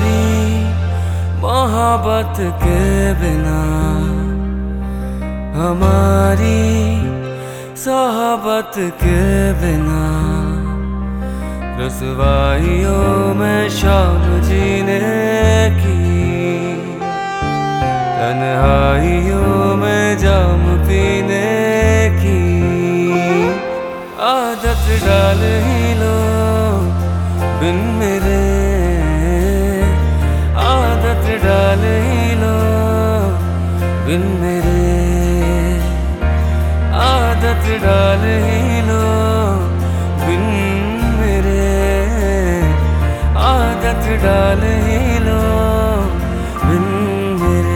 हमारी मोहब्बत के बिना, हमारी सोहबत के बिना, रसवाइयों में शाम जीने की, तन्हाइयों में जाम पीने की आदत डाल ही लो बिन मेरे, आदत डाल ही लो बिन मेरे, आदत डाल ही लो बिन मेरे, आदत डाल ही लो बिन मेरे।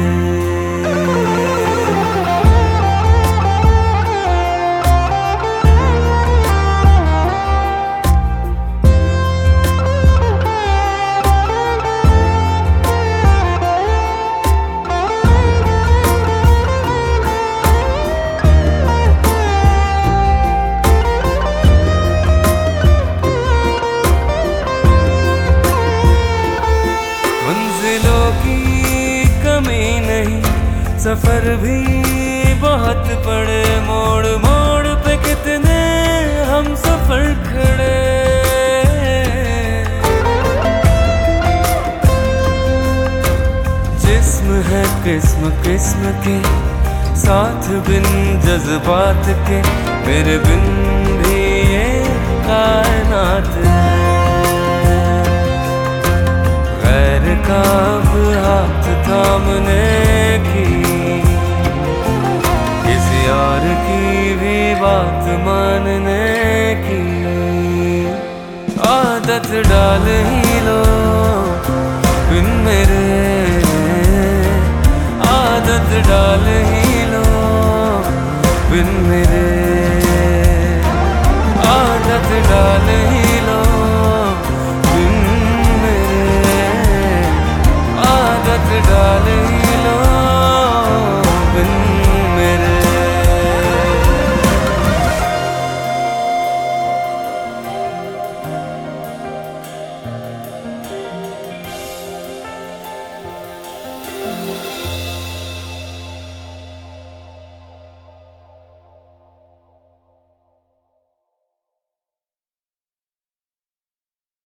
मंजिलों की कमी नहीं, सफर भी बहुत पड़े, मोड़ मोड़ पे कितने हम सफर खड़े। जिस्म है किस्म किस्म के, साथ बिन जज्बात के, मेरे बिन भी ये कायनात है। गैर का हाथ थामने की, किसी और की भी बात मानने की आदत डाल ही लो बिन मेरे, आदत डाल ही लो बिन मेरे, आदत डाल ही लो बिन मेरे, आदत डाल